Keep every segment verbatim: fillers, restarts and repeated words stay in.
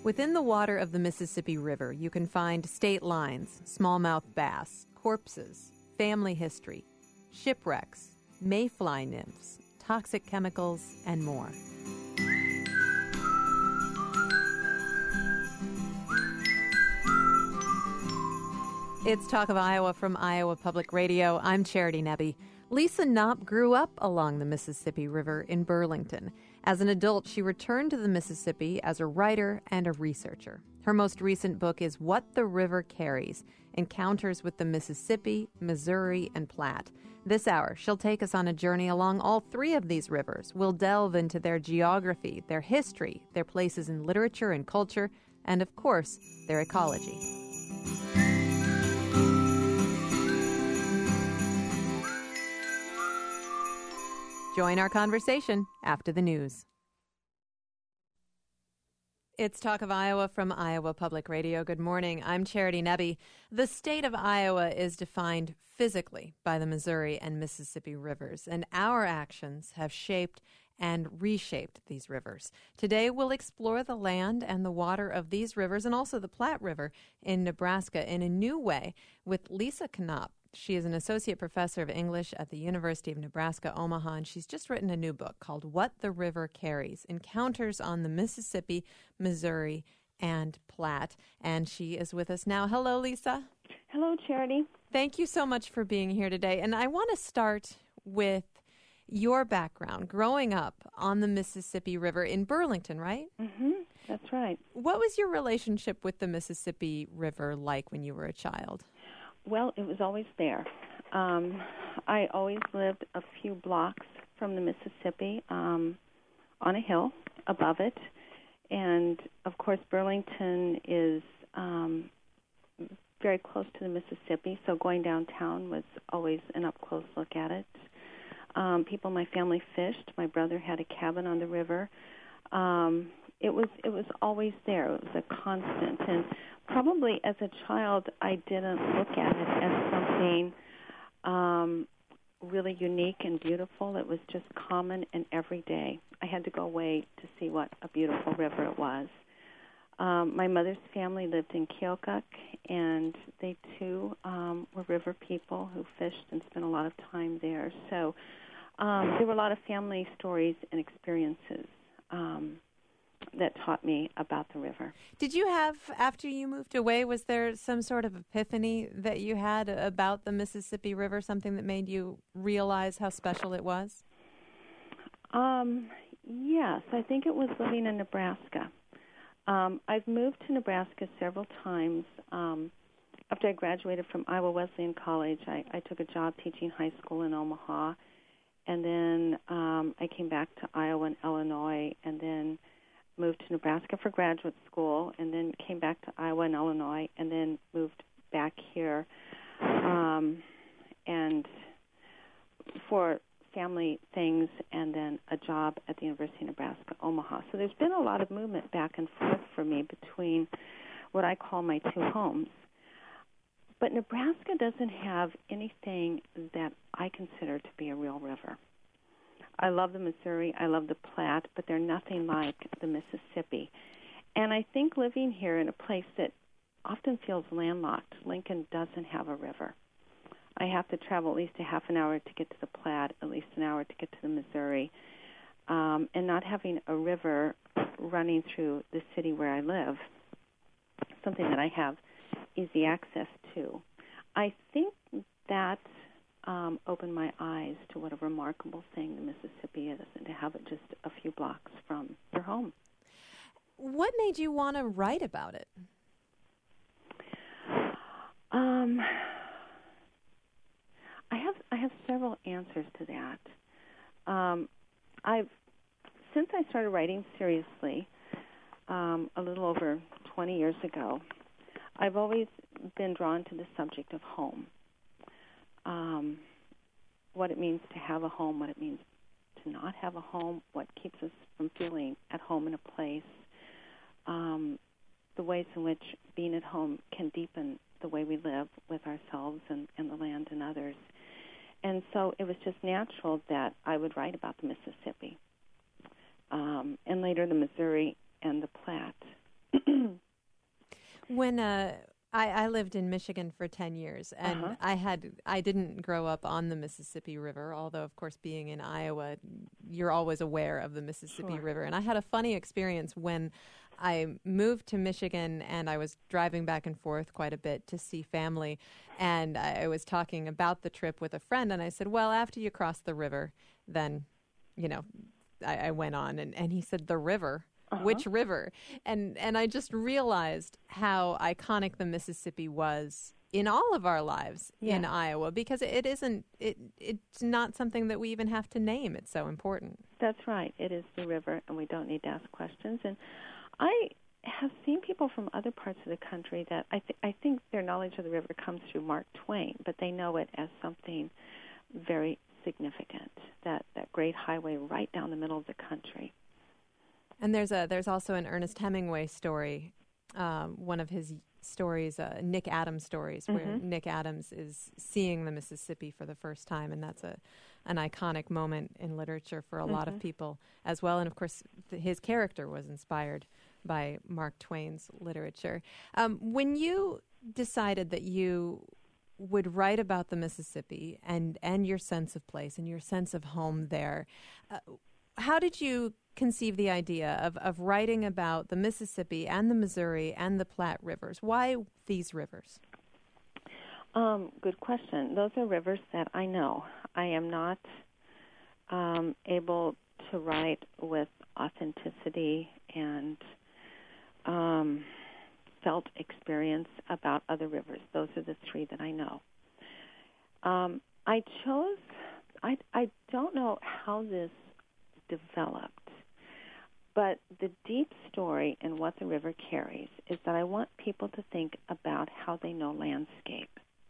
Within the water of the Mississippi River, you can find state lines, smallmouth bass, corpses, family history, shipwrecks, mayfly nymphs, toxic chemicals, and more. It's Talk of Iowa from Iowa Public Radio. I'm Charity Nebbe. Lisa Knopp grew up along the Mississippi River in Burlington. As an adult, she returned to the Mississippi as a writer and a researcher. Her most recent book is What the River Carries, Encounters with the Mississippi, Missouri, and Platte. This hour, she'll take us on a journey along all three of these rivers. We'll delve into their geography, their history, their places in literature and culture, and, of course, their ecology. Join our conversation after the news. It's Talk of Iowa from Iowa Public Radio. Good morning. I'm Charity Nebbe. The state of Iowa is defined physically by the Missouri and Mississippi rivers, and our actions have shaped and reshaped these rivers. Today, we'll explore the land and the water of these rivers and also the Platte River in Nebraska in a new way with Lisa Knopp. She is an associate professor of English at the University of Nebraska, Omaha, and she's just written a new book called What the River Carries, Encounters on the Mississippi, Missouri, and Platte. And she is with us now. Hello, Lisa. Hello, Charity. Thank you so much for being here today. And I want to start with your background, growing up on the Mississippi River in Burlington, right? Mm-hmm. That's right. What was your relationship with the Mississippi River like when you were a child? Well, it was always there. Um, I always lived a few blocks from the Mississippi um, on a hill above it. And, of course, Burlington is um, very close to the Mississippi, so going downtown was always an up-close look at it. Um, people in my family fished. My brother had a cabin on the river. Um, it was it was always there. It was a constant. And probably as a child, I didn't look at it as something um, really unique and beautiful. It was just common and everyday. I had to go away to see what a beautiful river it was. Um, my mother's family lived in Keokuk, and they, too, um, were river people who fished and spent a lot of time there. So um, there were a lot of family stories and experiences um that taught me about the river. Did you have, after you moved away, was there some sort of epiphany that you had about the Mississippi River, something that made you realize how special it was? Um, yes, I think it was living in Nebraska. Um, I've moved to Nebraska several times. Um, after I graduated from Iowa Wesleyan College, I, I took a job teaching high school in Omaha, and then um, I came back to Iowa and Illinois, and then moved to Nebraska for graduate school, and then came back to Iowa and Illinois, and then moved back here um, and for family things, and then a job at the University of Nebraska, Omaha. So there's been a lot of movement back and forth for me between what I call my two homes. But Nebraska doesn't have anything that I consider to be a real river. I love the Missouri, I love the Platte, but they're nothing like the Mississippi. And I think living here in a place that often feels landlocked, Lincoln doesn't have a river. I have to travel at least a half an hour to get to the Platte, at least an hour to get to the Missouri. Um, and not having a river running through the city where I live, something that I have easy access to. I think that Um, opened my eyes to what a remarkable thing the Mississippi is, and to have it just a few blocks from your home. What made you want to write about it? Um, I have I have several answers to that. Um, I've since I started writing seriously um, a little over twenty years ago, I've always been drawn to the subject of home. Um, what it means to have a home, what it means to not have a home, what keeps us from feeling at home in a place, um, the ways in which being at home can deepen the way we live with ourselves and, and the land and others. And so it was just natural that I would write about the Mississippi, um, and later the Missouri and the Platte. When uh, I, I lived in Michigan for ten years, and Uh-huh. I had I didn't grow up on the Mississippi River, although, of course, being in Iowa, you're always aware of the Mississippi Sure. River. And I had a funny experience when I moved to Michigan, and I was driving back and forth quite a bit to see family, and I, I was talking about the trip with a friend, and I said, well, after you cross the river, then, you know, I, I went on, and, and he said, the river? Uh-huh. Which river? And and I just realized how iconic the Mississippi was in all of our lives Yeah. in Iowa, because it isn't it it's not something that we even have to name. It's so important. That's right. It is the river, and we don't need to ask questions. And I have seen people from other parts of the country that I, th- I think their knowledge of the river comes through Mark Twain, but they know it as something very significant, that, that great highway right down the middle of the country. And there's a there's also an Ernest Hemingway story, um, one of his stories, uh, Nick Adams stories, where Mm-hmm. Nick Adams is seeing the Mississippi for the first time, and that's a an iconic moment in literature for a lot Mm-hmm. of people as well. And of course, th- his character was inspired by Mark Twain's literature. Um, when you decided that you would write about the Mississippi and and your sense of place and your sense of home there, uh, how did you conceive the idea of, of writing about the Mississippi and the Missouri and the Platte rivers? Why these rivers? Um, good question. Those are rivers that I know. I am not um, able to write with authenticity and um, felt experience about other rivers. Those are the three that I know. Um, I chose, I, I don't know how this developed, but the deep story in what the river carries is that I want people to think about how they know landscape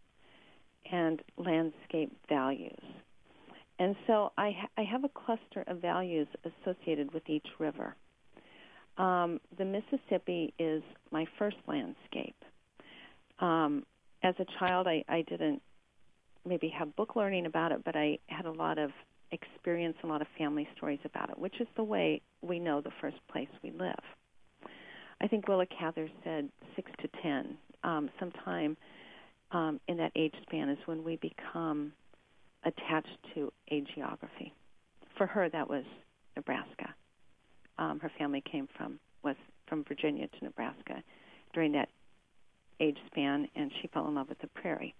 and landscape values. And so I, ha- I have a cluster of values associated with each river. Um, the Mississippi is my first landscape. Um, as a child, I, I didn't maybe have book learning about it, but I had a lot of experience and a lot of family stories about it, which is the way we know the first place we live. I think Willa Cather said six to ten. Um, sometime um, in that age span is when we become attached to a geography. For her, that was Nebraska. Um, her family came from was from Virginia to Nebraska during that age span, and she fell in love with the prairie.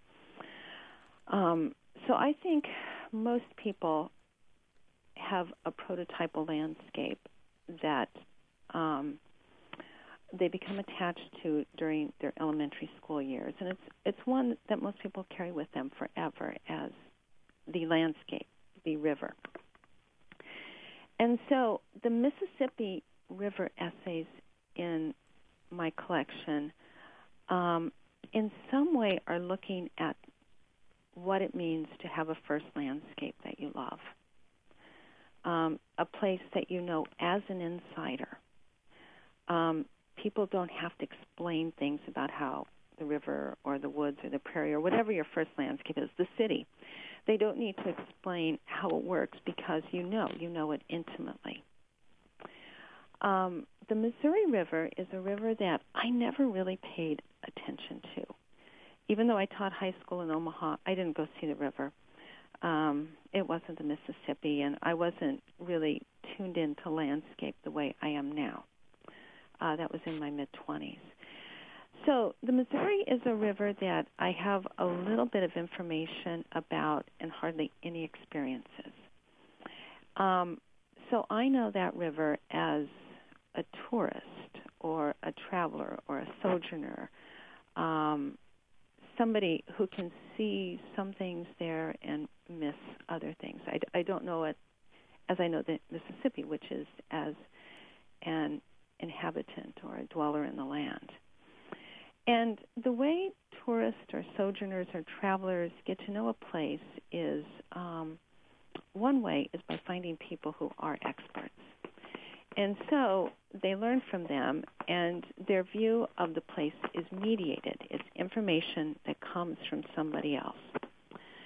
Um, so I think most people have a prototypal landscape that um, they become attached to during their elementary school years, and it's it's one that most people carry with them forever as the landscape, the river. And so the Mississippi River essays in my collection um, in some way are looking at what it means to have a first landscape that you love, um, a place that you know as an insider. Um, people don't have to explain things about how the river or the woods or the prairie or whatever your first landscape is, the city. They don't need to explain how it works because you know, you know it intimately. Um, the Missouri River is a river that I never really paid attention to. Even though I taught high school in Omaha, I didn't go see the river. Um, it wasn't the Mississippi, and I wasn't really tuned into landscape the way I am now. Uh, that was in my mid-twenties. So the Missouri is a river that I have a little bit of information about and hardly any experiences. Um, so I know that river as a tourist or a traveler or a sojourner, um, somebody who can see some things there and miss other things. I, I don't know it as I know the Mississippi, which is as an inhabitant or a dweller in the land. And the way tourists or sojourners or travelers get to know a place is, um, one way is by finding people who are experts. And so they learn from them, and their view of the place is mediated. It's information that comes from somebody else.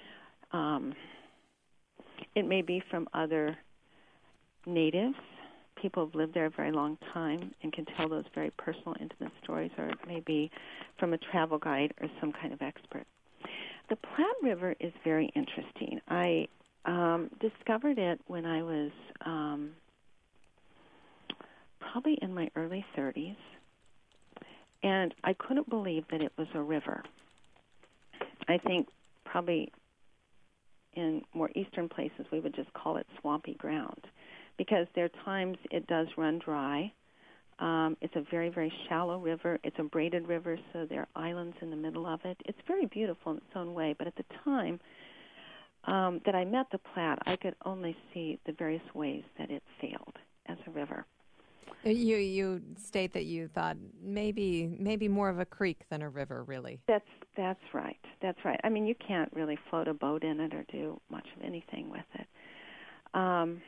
Um, it may be from other natives, people who've lived there a very long time and can tell those very personal, intimate stories, or maybe from a travel guide or some kind of expert. The Platte River is very interesting. I um, discovered it when I was um, probably in my early thirties, and I couldn't believe that it was a river. I think probably in more eastern places we would just call it swampy ground, because there are times it does run dry. Um, it's a very, very shallow river. It's a braided river, so there are islands in the middle of it. It's very beautiful in its own way, but at the time um, that I met the Platte, I could only see the various ways that it failed as a river. You you state that you thought maybe maybe more of a creek than a river, really. That's that's right. That's right. I mean, you can't really float a boat in it or do much of anything with it. Um,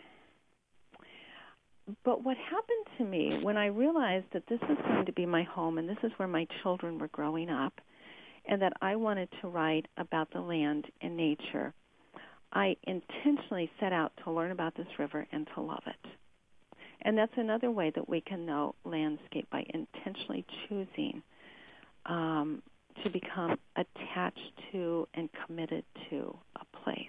but what happened to me when I realized that this was going to be my home and this is where my children were growing up, and that I wanted to write about the land and nature, I intentionally set out to learn about this river and to love it. And that's another way that we can know landscape, by intentionally choosing um, to become attached to and committed to a place.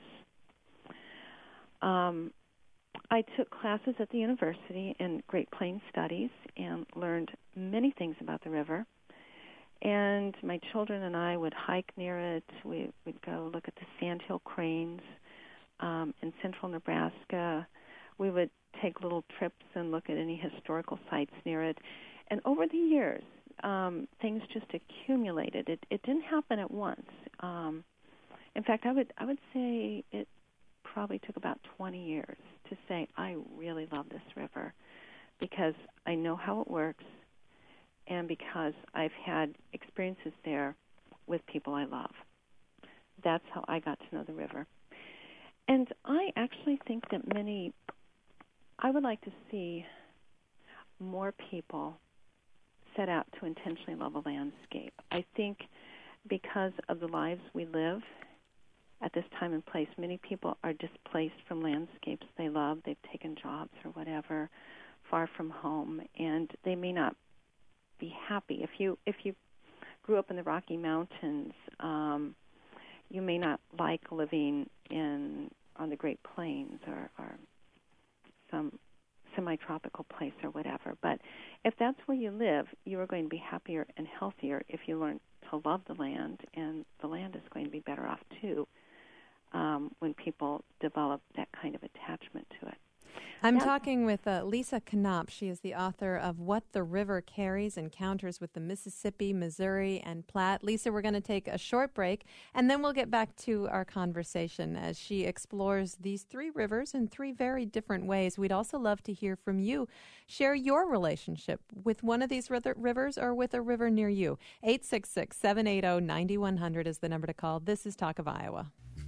Um, I took classes at the university in Great Plains Studies and learned many things about the river. And my children and I would hike near it. We would go look at the sandhill cranes um, in central Nebraska. We would take little trips and look at any historical sites near it. And over the years, um, things just accumulated. It, it didn't happen at once. Um, in fact, I would I would say it probably took about twenty years to say, I really love this river, because I know how it works and because I've had experiences there with people I love. That's how I got to know the river. And I actually think that many I would like to see more people set out to intentionally love a landscape. I think because of the lives we live at this time and place, many people are displaced from landscapes they love. They've taken jobs or whatever far from home, and they may not be happy. If you if you grew up in the Rocky Mountains, um, you may not like living in on the Great Plains or, or some semi-tropical place or whatever. But if that's where you live, you are going to be happier and healthier if you learn to love the land, and the land is going to be better off too um, when people develop that kind of attachment to it. I'm Now, talking with uh, Lisa Knopp. She is the author of What the River Carries, Encounters with the Mississippi, Missouri, and Platte. Lisa, we're going to take a short break, and then we'll get back to our conversation as she explores these three rivers in three very different ways. We'd also love to hear from you. Share your relationship with one of these rivers or with a river near you. eight six six, seven eight zero, nine one zero zero is the number to call. This is Talk of Iowa.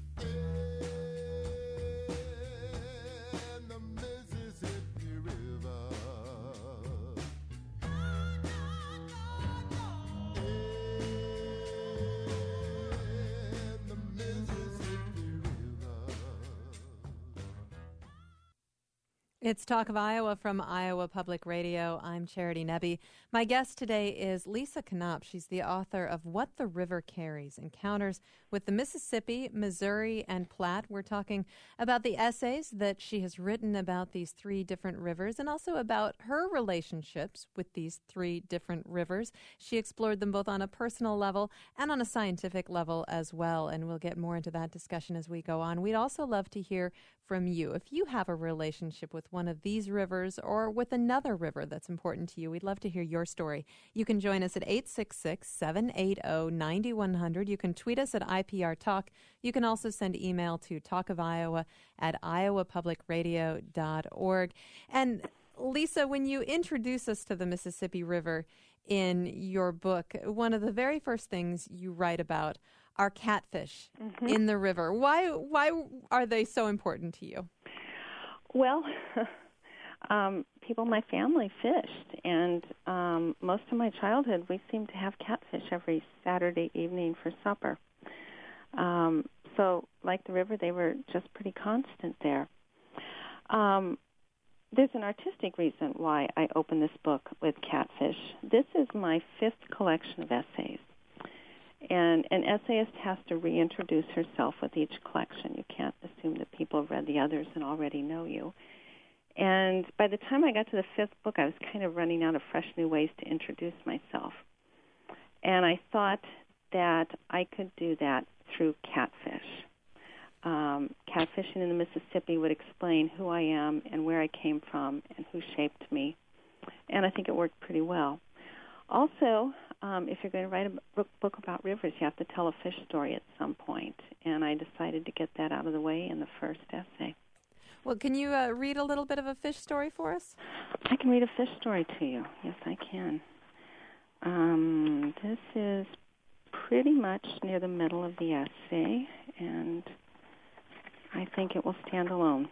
It's Talk of Iowa from Iowa Public Radio. I'm Charity Nebbe. My guest today is Lisa Knopp. She's the author of What the River Carries, Encounters with the Mississippi, Missouri, and Platte. We're talking about the essays that she has written about these three different rivers and also about her relationships with these three different rivers. She explored them both on a personal level and on a scientific level as well, and we'll get more into that discussion as we go on. We'd also love to hear from you. If you have a relationship with one of these rivers or with another river that's important to you, we'd love to hear your story. You can join us at eight six six, seven eight zero, nine one zero zero. You can tweet us at I P R Talk. You can also send email to talkofiowa at iowa public radio dot org. And Lisa, when you introduce us to the Mississippi River in your book, one of the very first things you write about are catfish mm-hmm. in the river. Why why are they so important to you? Well, um, people in my family fished, and um, most of my childhood we seemed to have catfish every Saturday evening for supper. Um, so, like the river, they were just pretty constant there. Um, there's an artistic reason why I opened this book with catfish. This is my fifth collection of essays. And an essayist has to reintroduce herself with each collection. You can't assume that people have read the others and already know you. And by the time I got to the fifth book, I was kind of running out of fresh new ways to introduce myself. And I thought that I could do that through catfish. Um, catfishing in the Mississippi would explain who I am and where I came from and who shaped me. And I think it worked pretty well. Also, um, if you're going to write a book about rivers, you have to tell a fish story at some point. And I decided to get that out of the way in the first essay. Well, can you uh, read a little bit of a fish story for us? I can read a fish story to you. Yes, I can. Um, this is pretty much near the middle of the essay, and I think it will stand alone.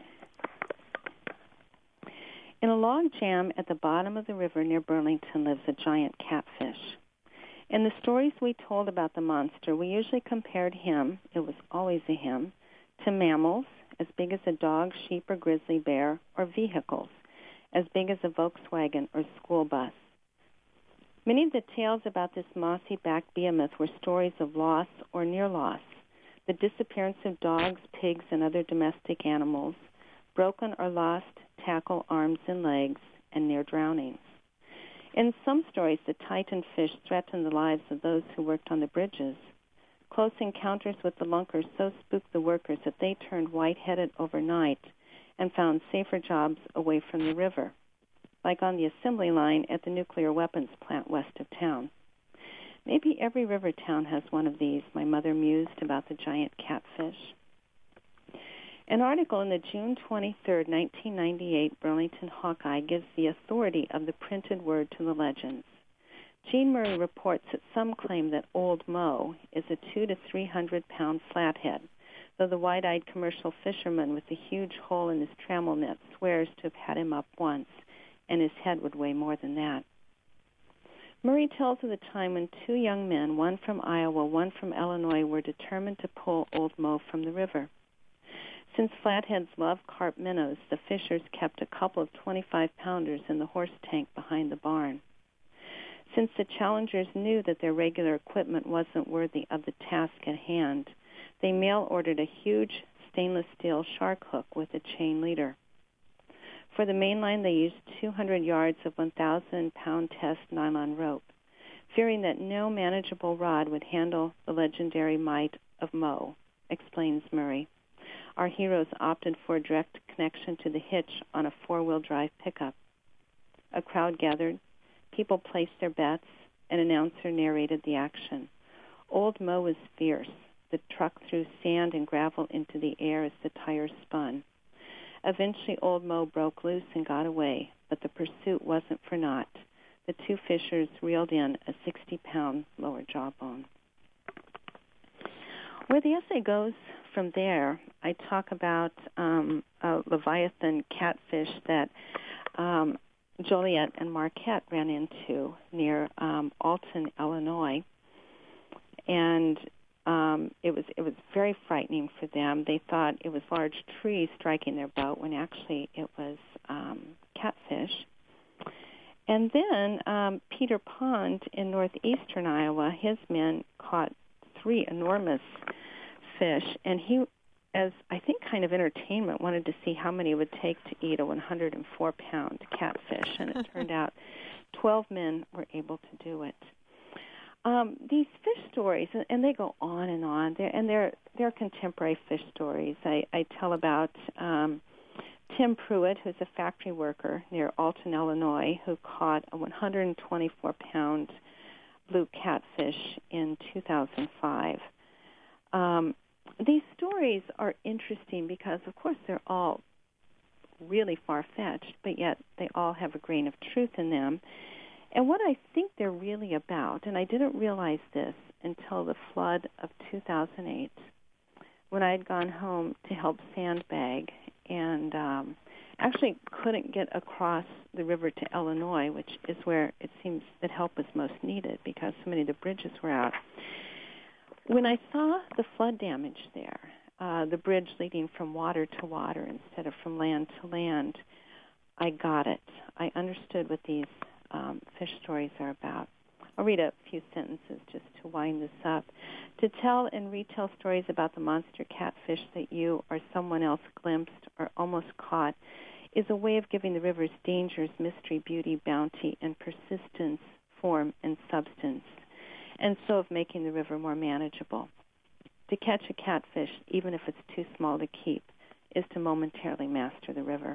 In a log jam at the bottom of the river near Burlington lives a giant catfish. In the stories we told about the monster, we usually compared him, it was always a him, to mammals as big as a dog, sheep, or grizzly bear, or vehicles as big as a Volkswagen or school bus. Many of the tales about this mossy-backed behemoth were stories of loss or near loss, the disappearance of dogs, pigs, and other domestic animals, broken or lost tackle, arms, and legs, and near drownings. In some stories, the titan fish threatened the lives of those who worked on the bridges. Close encounters with the lunkers so spooked the workers that they turned white-headed overnight and found safer jobs away from the river, like on the assembly line at the nuclear weapons plant west of town. Maybe every river town has one of these, my mother mused about the giant catfish. An article in the June twenty-third, nineteen ninety-eight Burlington Hawkeye gives the authority of the printed word to the legends. Jean Murray reports that some claim that Old Mo is a two to three hundred pound flathead, though the wide-eyed commercial fisherman with the huge hole in his trammel net swears to have had him up once, and his head would weigh more than that. Murray tells of the time when two young men, one from Iowa, one from Illinois, were determined to pull Old Mo from the river. Since flatheads love carp minnows, the fishers kept a couple of twenty-five pounders in the horse tank behind the barn. Since the challengers knew that their regular equipment wasn't worthy of the task at hand, they mail-ordered a huge stainless steel shark hook with a chain leader. For the main line, they used two hundred yards of one thousand pound test nylon rope, fearing that no manageable rod would handle the legendary might of Mo, explains Murray. Our heroes opted for a direct connection to the hitch on a four-wheel drive pickup. A crowd gathered, people placed their bets, an announcer narrated the action. Old Mo was fierce. The truck threw sand and gravel into the air as the tires spun. Eventually, Old Mo broke loose and got away, but the pursuit wasn't for naught. The two fishers reeled in a sixty pound lower jawbone. Where the essay goes from there, I talk about um, a Leviathan catfish that um, Joliet and Marquette ran into near um, Alton, Illinois, and um, it was it was very frightening for them. They thought it was large trees striking their boat when actually it was um, catfish. And then um, Peter Pond in northeastern Iowa, his men caught three enormous fish, and he, as I think kind of entertainment, wanted to see how many it would take to eat a one hundred four pound catfish, and it turned out twelve men were able to do it. Um, these fish stories, and they go on and on, they're, and they're they're contemporary fish stories. I, I tell about um, Tim Pruitt, who's a factory worker near Alton, Illinois, who caught a one hundred twenty-four pound blue catfish in two thousand five. Um, these stories are interesting because, of course, they're all really far-fetched, but yet they all have a grain of truth in them. And what I think they're really about, and I didn't realize this until the flood of two thousand eight, when I had gone home to help sandbag and um, actually couldn't get across the river to Illinois, which is where it seems that help was most needed because so many of the bridges were out. When I saw the flood damage there, uh, the bridge leading from water to water instead of from land to land, I got it. I understood what these um, fish stories are about. I'll read a few sentences just to wind this up. To tell and retell stories about the monster catfish that you or someone else glimpsed or almost caught is a way of giving the river's dangers, mystery, beauty, bounty, and persistence, form, and substance, and so of making the river more manageable. To catch a catfish, even if it's too small to keep, is to momentarily master the river.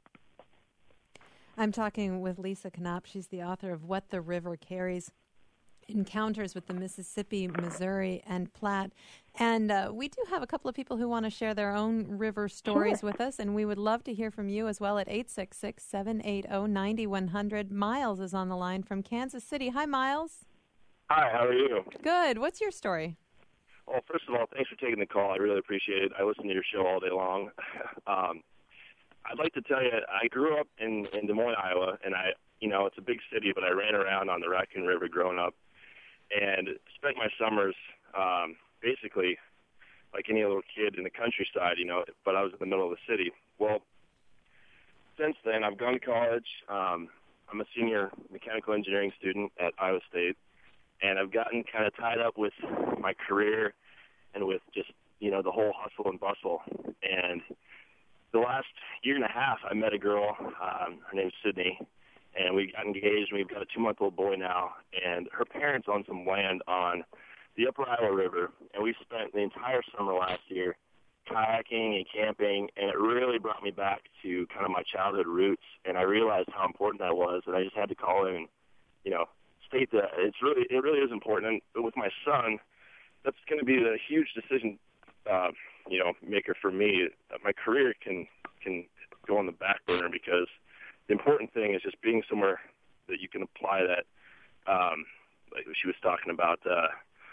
I'm talking with Lisa Knopp. She's the author of What the River Carries, Encounters with the Mississippi, Missouri, and Platte. And uh, we do have a couple of people who want to share their own river stories Sure. with us, and we would love to hear from you as well at eight six six, seven eight zero, nine one zero zero. Miles is on the line from Kansas City. Hi, Miles. Hi, how are you? Good. What's your story? Well, first of all, thanks for taking the call. I really appreciate it. I listen to your show all day long. um, I'd like to tell you, I grew up in, in Des Moines, Iowa, and I, you know, it's a big city, but I ran around on the Raccoon River growing up and spent my summers um, basically like any little kid in the countryside, you know, but I was in the middle of the city. Well, since then, I've gone to college. Um, I'm a senior mechanical engineering student at Iowa State, and I've gotten kind of tied up with my career and with just, you know, the whole hustle and bustle. And the last year and a half, I met a girl. Um, her name's Sydney, and we got engaged, and we've got a two-month-old boy now. And her parents own some land on the Upper Iowa River, and we spent the entire summer last year kayaking and camping, and it really brought me back to kind of my childhood roots. And I realized how important that was, and I just had to call in and, you know, state that it's really, it really is important. And with my son, that's going to be the huge decision, uh, you know, maker for me. My career can can go on the back burner because the important thing is just being somewhere that you can apply that, um, like she was talking about, uh,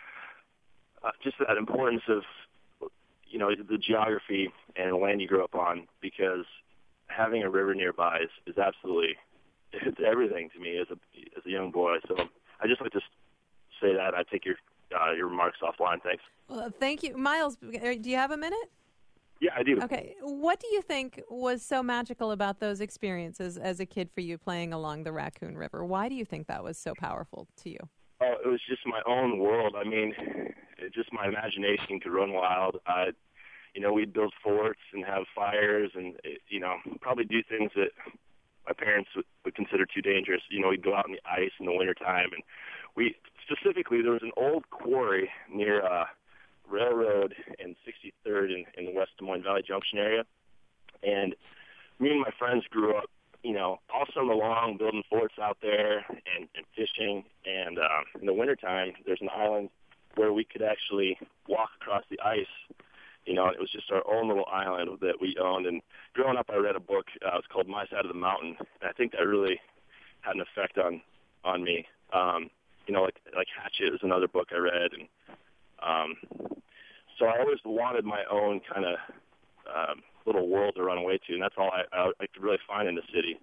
uh, just that importance of, you know, the geography and the land you grew up on, because having a river nearby is, is absolutely, it's everything to me as a as a young boy. So I just like to say that. I take your uh, your remarks offline. Thanks. Well, thank you. Miles, do you have a minute? Yeah, I do. Okay. What do you think was so magical about those experiences as a kid for you playing along the Raccoon River? Why do you think that was so powerful to you? Oh, it was just my own world. I mean, it, just my imagination could run wild. I, you know, we'd build forts and have fires and, you know, probably do things that my parents would, would consider too dangerous. You know, we'd go out in the ice in the wintertime. And we, specifically, there was an old quarry near uh, Railroad and sixty-third in, in the West Des Moines Valley Junction area. And me and my friends grew up, you know, all summer long building forts out there and, and fishing. And um, in the wintertime, there's an island where we could actually walk across the ice. You know, it was just our own little island that we owned. And growing up, I read a book. Uh, it's called My Side of the Mountain. And I think that really had an effect on, on me. Um, you know, like, like Hatchet is another book I read. And um, so I always wanted my own kind of um, little world to run away to, and that's all I, I, I could really find in the city.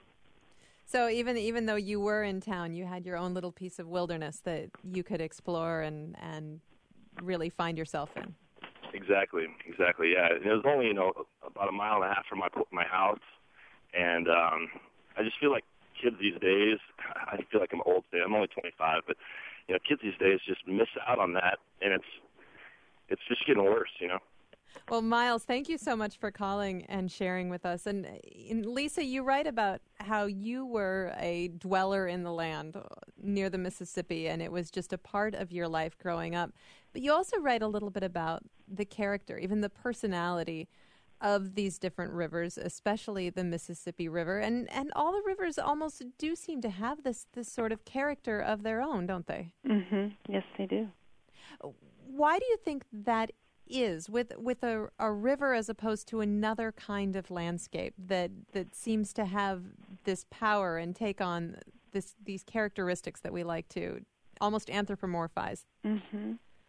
So even even though you were in town, you had your own little piece of wilderness that you could explore and, and really find yourself in. Exactly, exactly, yeah. And it was only, you know, about a mile and a half from my my house, and um, I just feel like kids these days, I feel like I'm old today. I'm only twenty-five, but, you know, kids these days just miss out on that, and it's it's just getting worse, you know. Well, Miles, thank you so much for calling and sharing with us. And, and Lisa, you write about how you were a dweller in the land near the Mississippi, and it was just a part of your life growing up. But you also write a little bit about the character, even the personality of these different rivers, especially the Mississippi River. And, and all the rivers almost do seem to have this, this sort of character of their own, don't they? Mm-hmm. Yes, they do. Why do you think that is with with a, a river as opposed to another kind of landscape that, that seems to have this power and take on this these characteristics that we like to almost anthropomorphize? Mm-hmm.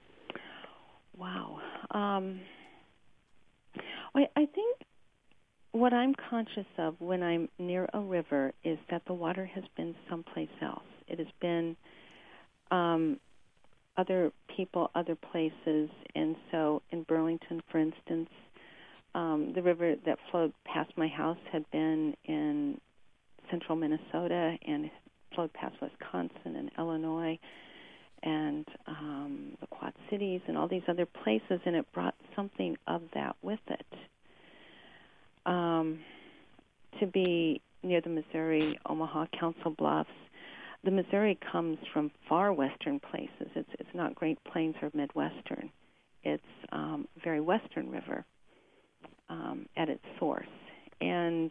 Wow. Um, I, I think what I'm conscious of when I'm near a river is that the water has been someplace else. It has been um, other people, other places. And so in Burlington, for instance, um, the river that flowed past my house had been in central Minnesota and flowed past Wisconsin and Illinois and um, the Quad Cities and all these other places, and it brought something of that with it. Um, to be near the Missouri, Omaha, Council Bluffs, the Missouri comes from far western places. It's it's not Great Plains or Midwestern. It's um, a very western river um, at its source. And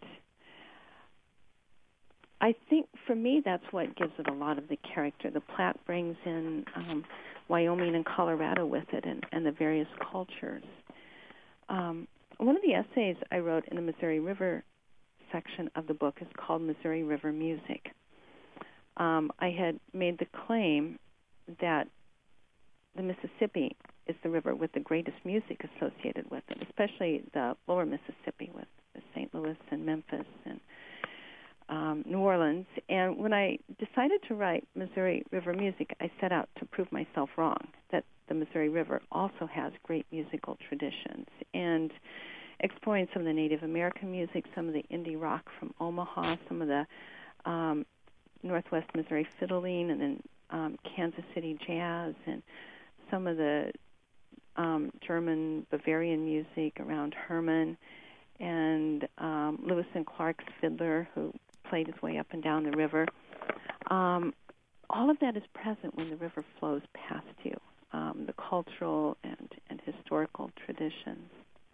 I think for me that's what gives it a lot of the character. The Platte brings in um, Wyoming and Colorado with it and, and the various cultures. Um, one of the essays I wrote in the Missouri River section of the book is called Missouri River Music. Um, I had made the claim that the Mississippi is the river with the greatest music associated with it, especially the lower Mississippi with Saint Louis and Memphis and um, New Orleans. And when I decided to write Missouri River Music, I set out to prove myself wrong, that the Missouri River also has great musical traditions. And exploring some of the Native American music, some of the indie rock from Omaha, some of the um, Northwest Missouri fiddling, and then um, Kansas City jazz, and some of the um, German Bavarian music around Herman, and um, Lewis and Clark's fiddler who played his way up and down the river. Um, all of that is present when the river flows past you, um, the cultural and, and historical traditions.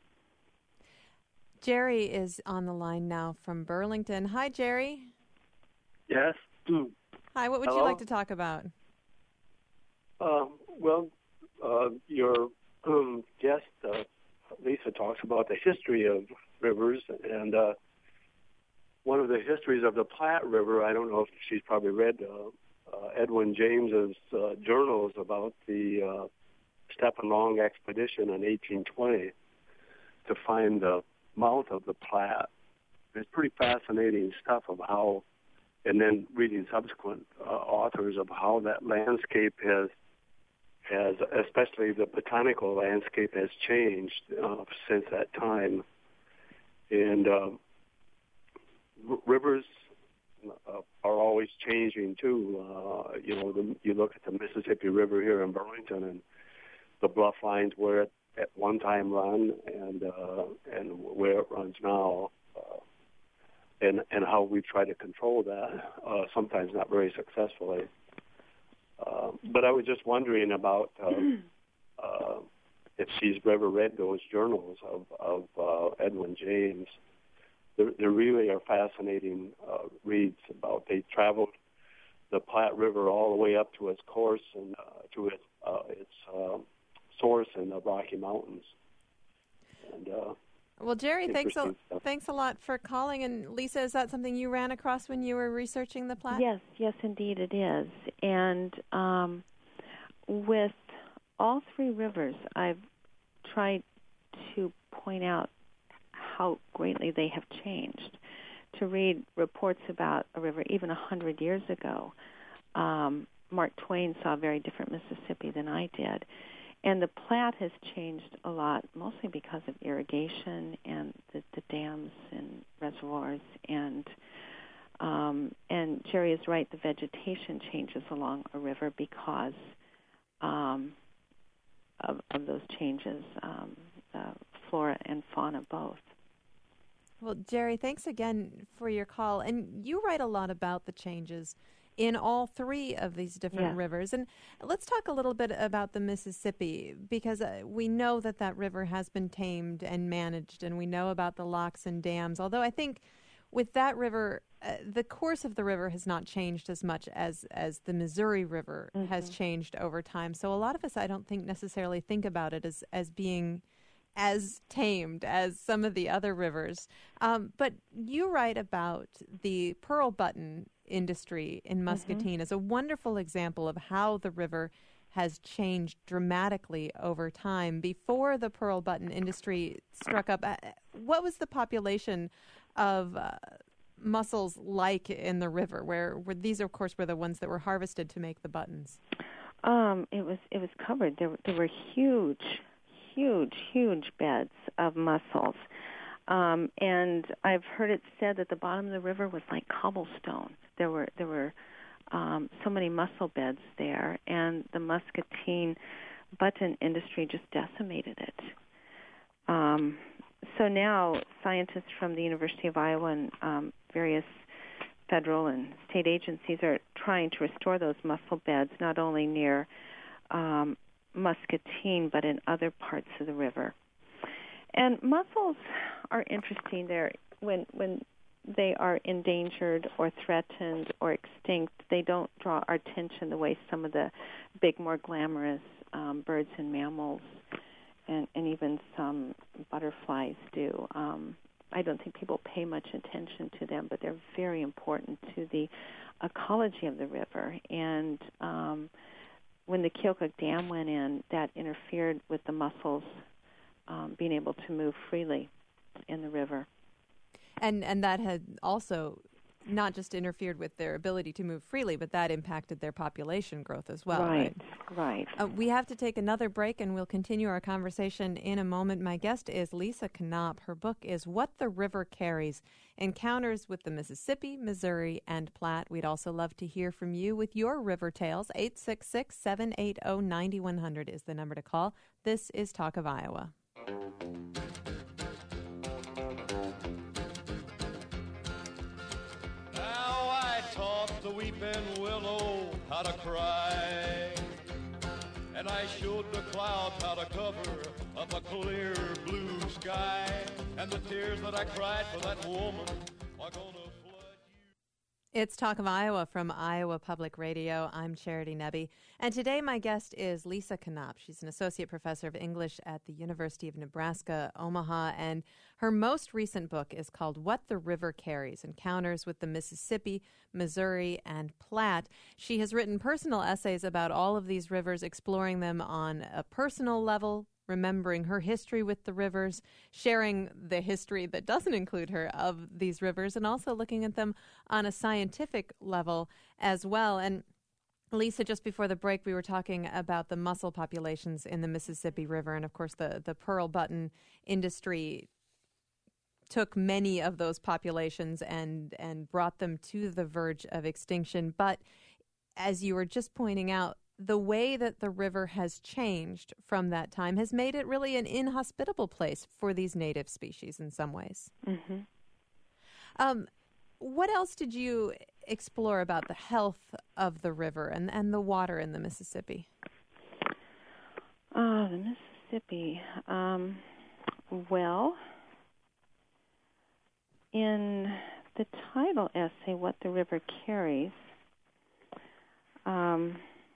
Jerry is on the line now from Burlington. Hi, Jerry. Yes. Hi, what would Hello? you like to talk about? Uh, well, uh, your um, guest, uh, Lisa, talks about the history of rivers, and uh, one of the histories of the Platte River, I don't know if she's probably read uh, uh, Edwin James's uh, journals about the uh, Stephen Long expedition in eighteen twenty to find the mouth of the Platte. It's pretty fascinating stuff of how, and then reading subsequent uh, authors of how that landscape has, has, especially the botanical landscape, has changed uh, since that time. And uh, r- rivers uh, are always changing too. Uh, you know, the, you look at the Mississippi River here in Burlington, and the bluff lines where it at one time run and uh, and where it runs now, uh, and and how we try to control that, uh, sometimes not very successfully. Uh, but I was just wondering about uh, uh, if she's ever read those journals of of uh, Edwin James. They they really are fascinating uh, reads about. They traveled the Platte River all the way up to its course and uh, to its uh, its uh, source in the Rocky Mountains. And, uh, well, Jerry, thanks a, stuff. thanks a lot for calling. And Lisa, is that something you ran across when you were researching the Platte? Yes, yes, indeed it is. And um, with all three rivers, I've tried to point out how greatly they have changed. To read reports about a river even a hundred years ago, um, Mark Twain saw a very different Mississippi than I did. And the Platte has changed a lot, mostly because of irrigation and the, the dams and reservoirs. And um, and Jerry is right, the vegetation changes along a river because um, of, of those changes, um, uh, flora and fauna both. Well, Jerry, thanks again for your call. And you write a lot about the changes in all three of these different yeah. rivers. And let's talk a little bit about the Mississippi, because uh, we know that that river has been tamed and managed, and we know about the locks and dams, although I think with that river, uh, the course of the river has not changed as much as, as the Missouri River mm-hmm. has changed over time. So a lot of us, I don't think, necessarily think about it as, as being as tamed as some of the other rivers. Um, but you write about the pearl button industry in Muscatine mm-hmm. as a wonderful example of how the river has changed dramatically over time. Before the pearl button industry struck up, uh, what was the population of uh, mussels like in the river, where, where these, of course, were the ones that were harvested to make the buttons? Um, it was it was covered. There, there were huge, huge, huge beds of mussels. Um, and I've heard it said that the bottom of the river was like cobblestone. There were there were um, so many mussel beds there, and the muscatine button industry just decimated it. Um, so now scientists from the University of Iowa and um, various federal and state agencies are trying to restore those mussel beds, not only near um, Muscatine, but in other parts of the river. And mussels are interesting. They're, when when they are endangered or threatened or extinct, they don't draw our attention the way some of the big, more glamorous um, birds and mammals and, and even some butterflies do. Um, I don't think people pay much attention to them, but they're very important to the ecology of the river. And um, when the Keokuk Dam went in, that interfered with the mussels um, being able to move freely in the river. And and that had also not just interfered with their ability to move freely, but that impacted their population growth as well. Right, right. right. Uh, we have to take another break, and we'll continue our conversation in a moment. My guest is Lisa Knopp. Her book is What the River Carries, Encounters with the Mississippi, Missouri, and Platte. We'd also love to hear from you with your river tales. eight six six, seven eight zero, nine one zero zero is the number to call. This is Talk of Iowa. The weeping willow how to cry, and I showed the clouds how to cover up a clear blue sky, and the tears that I cried for that woman are gonna flood you. It's Talk of Iowa from Iowa Public Radio. I'm Charity Nebbe, and today my guest is Lisa Knopp. She's an associate professor of English at the University of Nebraska, Omaha, and her most recent book is called What the River Carries, Encounters with the Mississippi, Missouri, and Platte. She has written personal essays about all of these rivers, exploring them on a personal level, remembering her history with the rivers, sharing the history that doesn't include her of these rivers, and also looking at them on a scientific level as well. And Lisa, just before the break, we were talking about the mussel populations in the Mississippi River, and of course the, the pearl button industry took many of those populations and and brought them to the verge of extinction. But as you were just pointing out, the way that the river has changed from that time has made it really an inhospitable place for these native species in some ways. Mm-hmm. Um, what else did you explore about the health of the river and, and the water in the Mississippi? Oh, the Mississippi. Um, well, in the title essay, What the River Carries, um,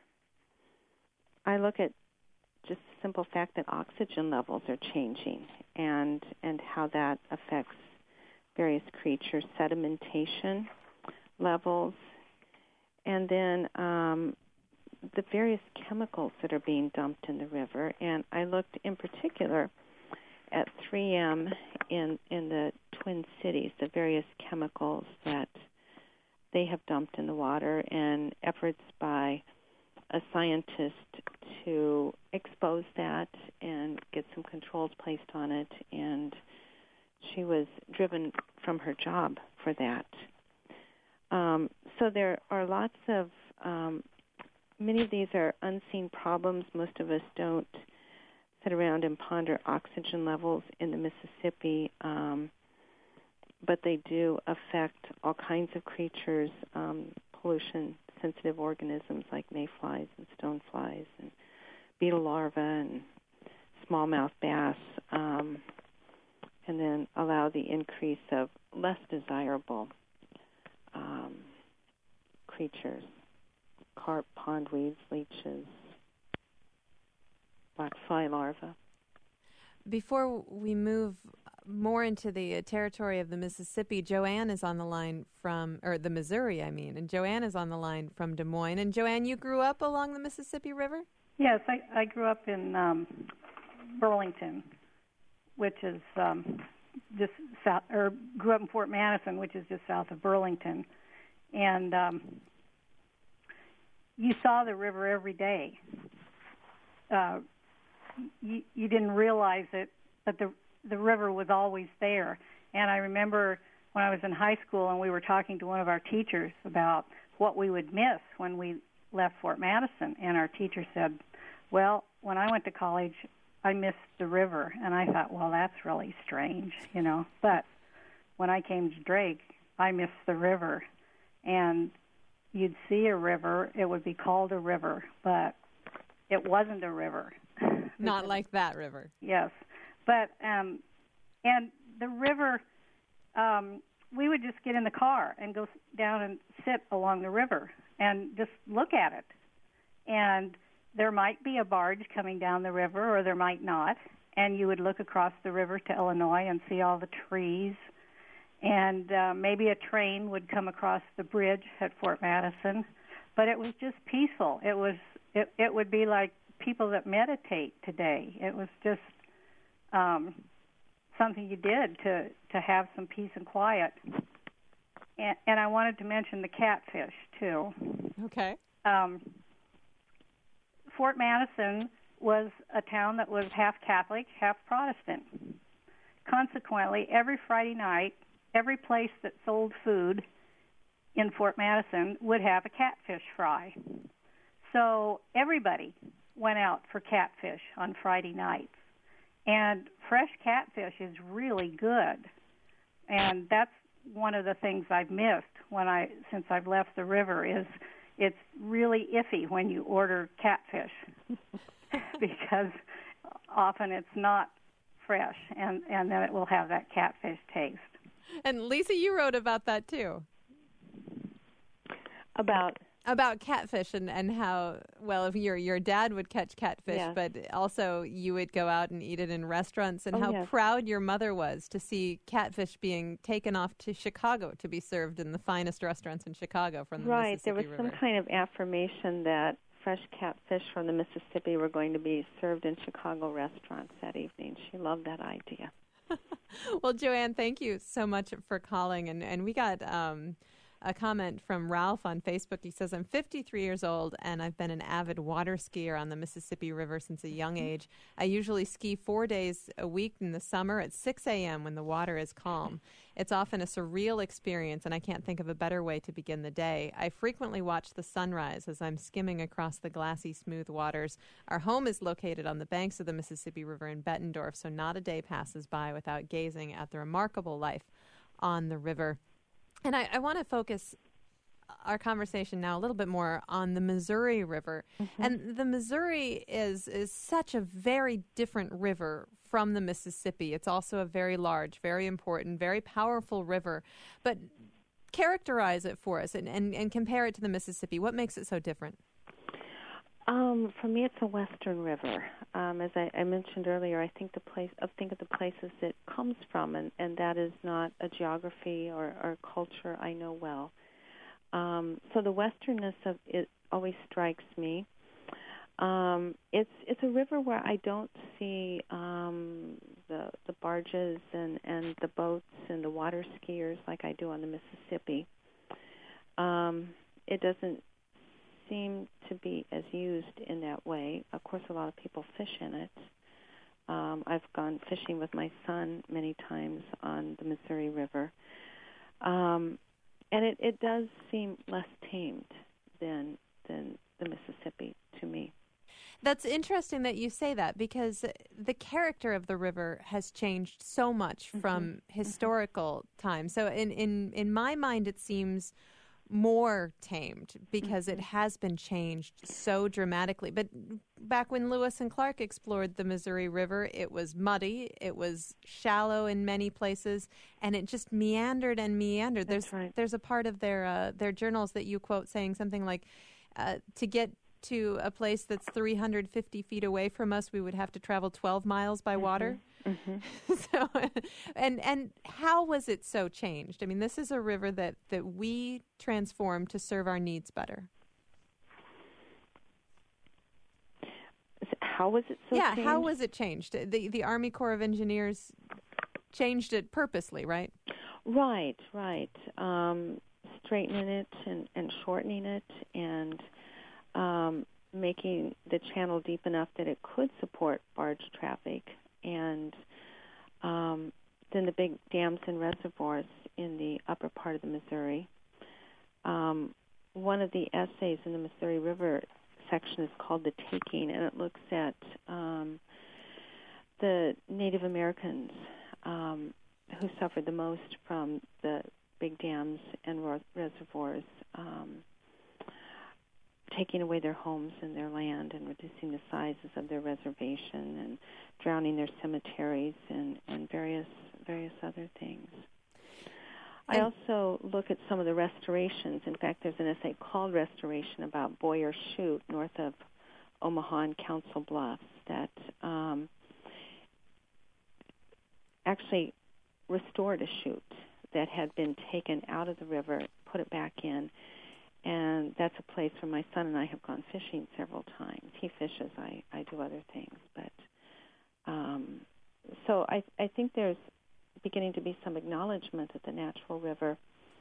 I look at just the simple fact that oxygen levels are changing and and how that affects various creatures, sedimentation levels, and then um, the various chemicals that are being dumped in the river. And I looked in particular at three M in, in the Twin Cities, the various chemicals that they have dumped in the water, and efforts by a scientist to expose that and get some controls placed on it, and she was driven from her job for that. Um, so there are lots of, um, many of these are unseen problems. Most of us don't sit around and ponder oxygen levels in the Mississippi, um, but they do affect all kinds of creatures, um, pollution-sensitive organisms like mayflies and stoneflies and beetle larvae and smallmouth bass, um, and then allow the increase of less desirable um, creatures, carp, pondweeds, leeches, black fly larvae. Before we move more into the territory of the Mississippi, Joanne is on the line from, or the Missouri, I mean, and Joanne is on the line from Des Moines. And Joanne, you grew up along the Mississippi River? Yes, I, I grew up in um, Burlington, which is um, just south, or grew up in Fort Madison, which is just south of Burlington. And um, you saw the river every day. Uh, you, you didn't realize it, but the the river was always there. And I remember when I was in high school and we were talking to one of our teachers about what we would miss when we left Fort Madison, and our teacher said, well, when I went to college, I missed the river. And I thought, well, that's really strange, you know. But when I came to Drake, I missed the river. And you'd see a river, it would be called a river, but it wasn't a river. Not like that river. Yes. But, um, and the river, um, we would just get in the car and go down and sit along the river and just look at it. And there might be a barge coming down the river, or there might not. And you would look across the river to Illinois and see all the trees. And uh, maybe a train would come across the bridge at Fort Madison. But it was just peaceful. It was. It, it would be like people that meditate today. It was just um, something you did to, to have some peace and quiet. And, and I wanted to mention the catfish, too. Okay. Um, Fort Madison was a town that was half Catholic, half Protestant. Consequently, every Friday night, every place that sold food in Fort Madison would have a catfish fry. So everybody went out for catfish on Friday nights. And fresh catfish is really good. And that's one of the things I've missed when I since I've left the river is it's really iffy when you order catfish because often it's not fresh, and, and then it will have that catfish taste. And Lisa, you wrote about that too. About about catfish and, and how, well, if your your dad would catch catfish, yes. but also you would go out and eat it in restaurants, and oh, how yes. proud your mother was to see catfish being taken off to Chicago to be served in the finest restaurants in Chicago from the right. Mississippi There was River. some kind of affirmation that fresh catfish from the Mississippi were going to be served in Chicago restaurants that evening. She loved that idea. Well, Joanne, thank you so much for calling. And, and we got um, a comment from Ralph on Facebook. He says, I'm fifty-three years old, and I've been an avid water skier on the Mississippi River since a young age. I usually ski four days a week in the summer at six a.m. when the water is calm. It's often a surreal experience, and I can't think of a better way to begin the day. I frequently watch the sunrise as I'm skimming across the glassy, smooth waters. Our home is located on the banks of the Mississippi River in Bettendorf, so not a day passes by without gazing at the remarkable life on the river. And I, I want to focus our conversation now a little bit more on the Missouri River. Mm-hmm. And the Missouri is is such a very different river from the Mississippi. It's also a very large, very important, very powerful river. But characterize it for us and, and, and compare it to the Mississippi. What makes it so different? Um, for me, it's a western river. Um, as I, I mentioned earlier, I think the place. I think of the places it comes from, and, and that is not a geography or, or culture I know well. Um, so the westernness of it always strikes me. Um, it's it's a river where I don't see um, the the barges and, and the boats and the water skiers like I do on the Mississippi. Um, it doesn't seem to be as used in that way. Of course, a lot of people fish in it. Um, I've gone fishing with my son many times on the Missouri River. Um, and it, it does seem less tamed than than the Mississippi to me. That's interesting that you say that, because the character of the river has changed so much mm-hmm. from historical mm-hmm. times. So in, in, in my mind, it seems more tamed because mm-hmm. it has been changed so dramatically. But back when Lewis and Clark explored the Missouri River, it was muddy, it was shallow in many places, and it just meandered and meandered. That's there's right. there's a part of their uh, their journals that you quote saying something like, uh, to get to a place that's three hundred fifty feet away from us, we would have to travel twelve miles by mm-hmm. water. Mm-hmm. so, and and how was it so changed? I mean, this is a river that, that we transformed to serve our needs better. How was it so yeah, changed? Yeah, how was it changed? The the Army Corps of Engineers changed it purposely, right? Right, right. Um, straightening it and, and shortening it and um, making the channel deep enough that it could support barge traffic and um, then the big dams and reservoirs in the upper part of the Missouri. Um, one of the essays in the Missouri River section is called The Taking, and it looks at um, the Native Americans um, who suffered the most from the big dams and reservoirs um, taking away their homes and their land and reducing the sizes of their reservation and drowning their cemeteries and, and various various other things. I also look at some of the restorations. In fact, there's an essay called Restoration about Boyer Chute north of Omaha and Council Bluffs that um, actually restored a chute that had been taken out of the river, put it back in, and that's a place where my son and I have gone fishing several times. He fishes, I, I do other things. But um, so I, I think there's beginning to be some acknowledgement at the natural river,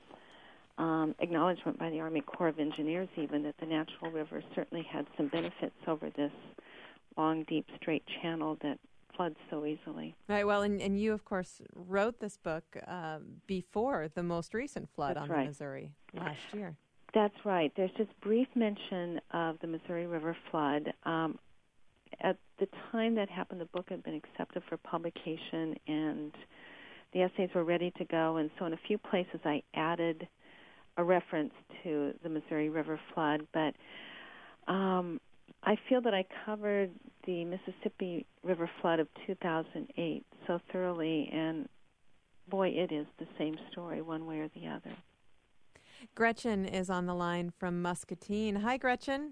um, acknowledgement by the Army Corps of Engineers even, that the natural river certainly had some benefits over this long, deep, straight channel that floods so easily. Right, well, and, and you, of course, wrote this book uh, before the most recent flood That's on right. the Missouri last year. That's right. There's just brief mention of the Missouri River flood. Um, at the time that happened, the book had been accepted for publication, and the essays were ready to go. And so in a few places I added a reference to the Missouri River flood. But um, I feel that I covered the Mississippi River flood of two thousand eight so thoroughly, and boy, it is the same story one way or the other. Gretchen is on the line from Muscatine. Hi, Gretchen.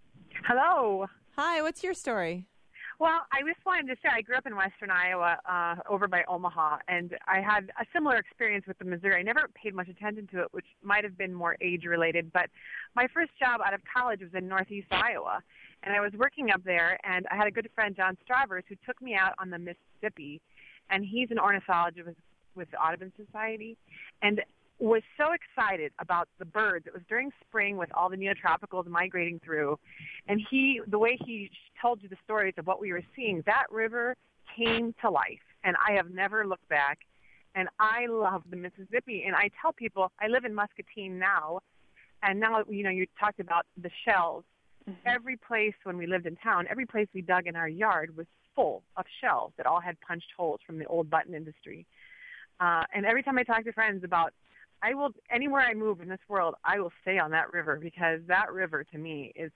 Hello. Hi, what's your story? Well, I just wanted to say I grew up in western Iowa uh, over by Omaha, and I had a similar experience with the Missouri. I never paid much attention to it, which might have been more age-related, but my first job out of college was in northeast Iowa, and I was working up there, and I had a good friend, John Stravers, who took me out on the Mississippi, and he's an ornithologist with, with the Audubon Society, and was so excited about the birds. It was during spring with all the neotropicals migrating through. And he, the way he told you the stories of what we were seeing, that river came to life. And I have never looked back. And I love the Mississippi. And I tell people, I live in Muscatine now. And now, you know, you talked about the shells. Mm-hmm. Every place when we lived in town, every place we dug in our yard was full of shells that all had punched holes from the old button industry. Uh, and every time I talk to friends about I will, anywhere I move in this world, I will stay on that river because that river to me is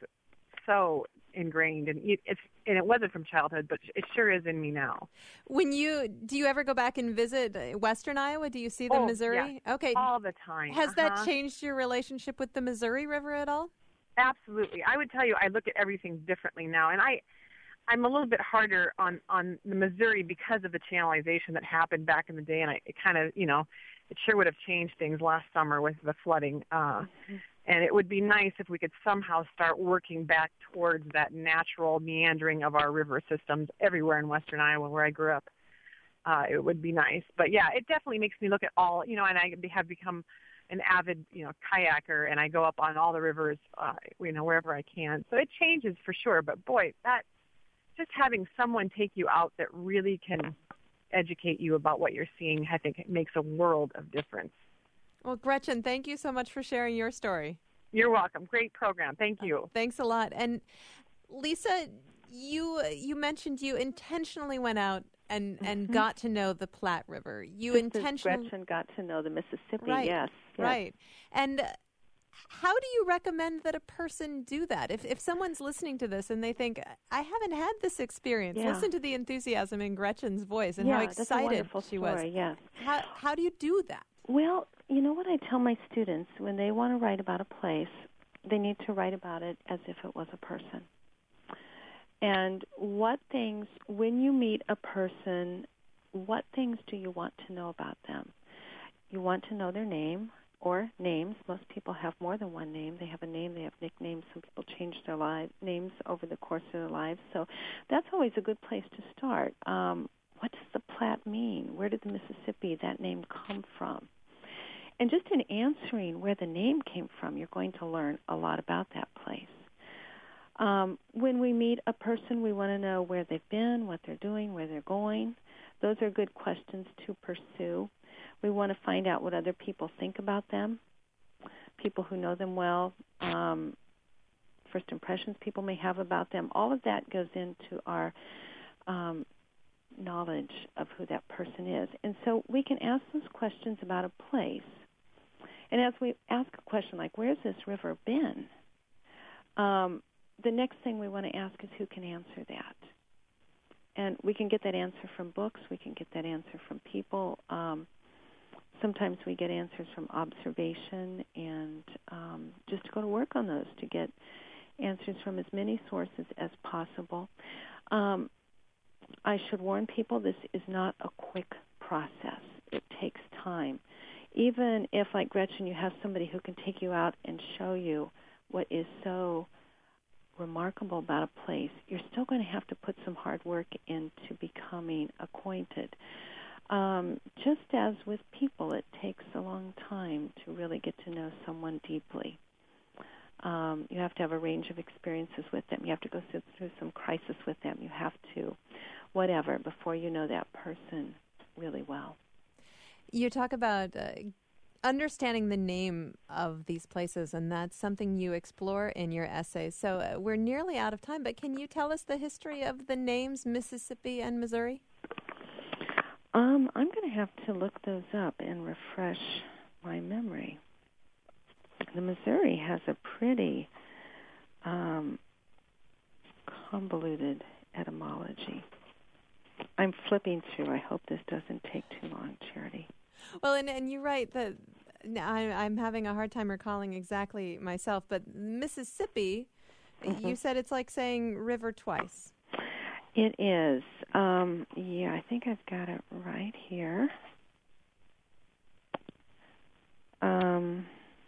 so ingrained, and it's and it wasn't from childhood, but it sure is in me now. When you do you ever go back and visit western Iowa? Do you see the oh, Missouri? Yes, okay, all the time. Has uh-huh. that changed your relationship with the Missouri River at all? Absolutely. I would tell you, I look at everything differently now, and I. I'm a little bit harder on, on the Missouri because of the channelization that happened back in the day, and I, it kind of, you know, it sure would have changed things last summer with the flooding. Uh, mm-hmm. And it would be nice if we could somehow start working back towards that natural meandering of our river systems everywhere in western Iowa where I grew up. Uh, it would be nice. But, yeah, it definitely makes me look at all, you know, and I have become an avid, you know, kayaker, and I go up on all the rivers, uh, you know, wherever I can. So it changes for sure. But, boy, that just having someone take you out that really can educate you about what you're seeing, I think it makes a world of difference. Well, Gretchen, thank you so much for sharing your story. You're welcome. Great program. Thank you. Uh, thanks a lot. And Lisa, you you mentioned you intentionally went out and, mm-hmm. and got to know the Platte River. You Just intentionally Gretchen got to know the Mississippi. Right, yes, yes. Right. And uh, how do you recommend that a person do that? If if someone's listening to this and they think, I haven't had this experience, yeah. listen to the enthusiasm in Gretchen's voice and yeah, how excited that's a wonderful she story, was. Yes. How, how do you do that? Well, you know what I tell my students, when they want to write about a place, they need to write about it as if it was a person. And what things, when you meet a person, what things do you want to know about them? You want to know their name or names. Most people have more than one name. They have a name, they have nicknames. Some people change their lives, names over the course of their lives. So that's always a good place to start. Um, what does the Platte mean? Where did the Mississippi, that name, come from? And just in answering where the name came from, you're going to learn a lot about that place. Um, when we meet a person, we want to know where they've been, what they're doing, where they're going. those are good questions to pursue. We want to find out what other people think about them, people who know them well, um, first impressions people may have about them. All of that goes into our um, knowledge of who that person is. And so we can ask those questions about a place. And as we ask a question like, where's this river been? Um, the next thing we want to ask is who can answer that. And we can get that answer from books. We can get that answer from people. Um, sometimes we get answers from observation, and um, just to go to work on those to get answers from as many sources as possible. Um, I should warn people this is not a quick process. It takes time. Even if, like Gretchen, you have somebody who can take you out and show you what is so remarkable about a place, you're still going to have to put some hard work into becoming acquainted. Um, just as with people, it takes a long time to really get to know someone deeply. Um, you have to have a range of experiences with them. You have to go through some crisis with them. You have to whatever before you know that person really well. You talk about uh, understanding the name of these places, and that's something you explore in your essays. So uh, we're nearly out of time, but can you tell us the history of the names Mississippi and Missouri? Um, I'm going to have to look those up and refresh my memory. The Missouri has a pretty um, convoluted etymology. I'm flipping through. I hope this doesn't take too long, Charity. Well, and, and you're right that I, I'm having a hard time recalling exactly myself, but Mississippi, mm-hmm. you said it's like saying river twice. It is. Um, yeah, I think I've got it right here. Um,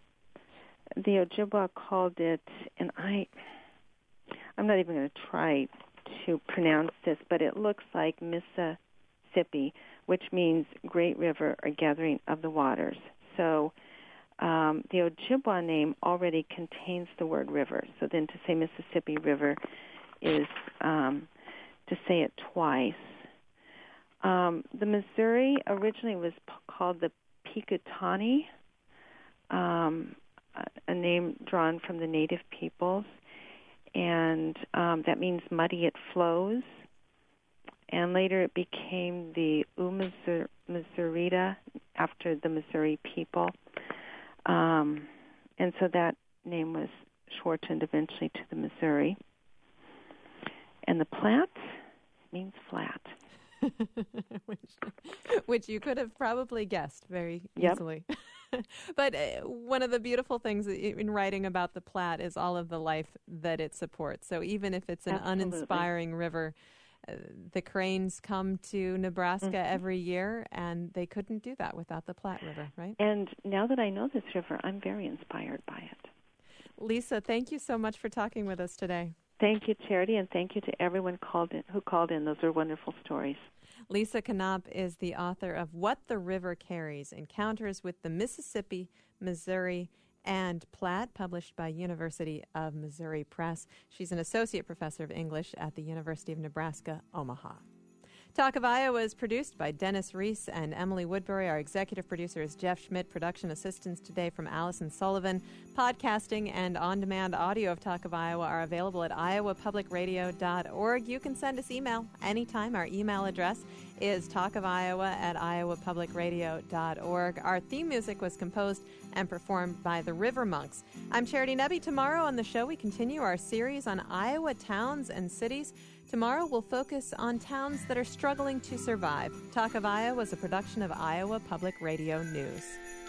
the Ojibwa called it, and I, I'm not even going to try to pronounce this, but it looks like Mississippi, which means great river or gathering of the waters. So um, the Ojibwa name already contains the word river. So then to say Mississippi River is um, to say it twice. Um, the Missouri originally was p- called the Piikotani, um, a, a name drawn from the native peoples. And um, that means muddy, it flows. And later it became the U-Missourita after the Missouri people. Um, and so that name was shortened eventually to the Missouri. And the Platte means flat. which, which you could have probably guessed very yep. easily. But uh, one of the beautiful things in writing about the Platte is all of the life that it supports. So even if it's an Absolutely. uninspiring river, uh, the cranes come to Nebraska mm-hmm. every year, and they couldn't do that without the Platte River, right? And now that I know this river, I'm very inspired by it. Lisa, thank you so much for talking with us today. Thank you, Charity, and thank you to everyone called in, who called in. Those are wonderful stories. Lisa Knopp is the author of What the River Carries, Encounters with the Mississippi, Missouri, and Platte, published by University of Missouri Press. She's an associate professor of English at the University of Nebraska, Omaha. Talk of Iowa is produced by Dennis Reese and Emily Woodbury. Our executive producer is Jeff Schmidt. Production assistance today from Allison Sullivan. Podcasting and on-demand audio of Talk of Iowa are available at iowa public radio dot org. You can send us email anytime. Our email address is talkofiowa at iowa public radio dot org. Our theme music was composed and performed by the River Monks. I'm Charity Nebbe. Tomorrow on the show, we continue our series on Iowa towns and cities. Tomorrow, we'll focus on towns that are struggling to survive. Talk of Iowa is a production of Iowa Public Radio News.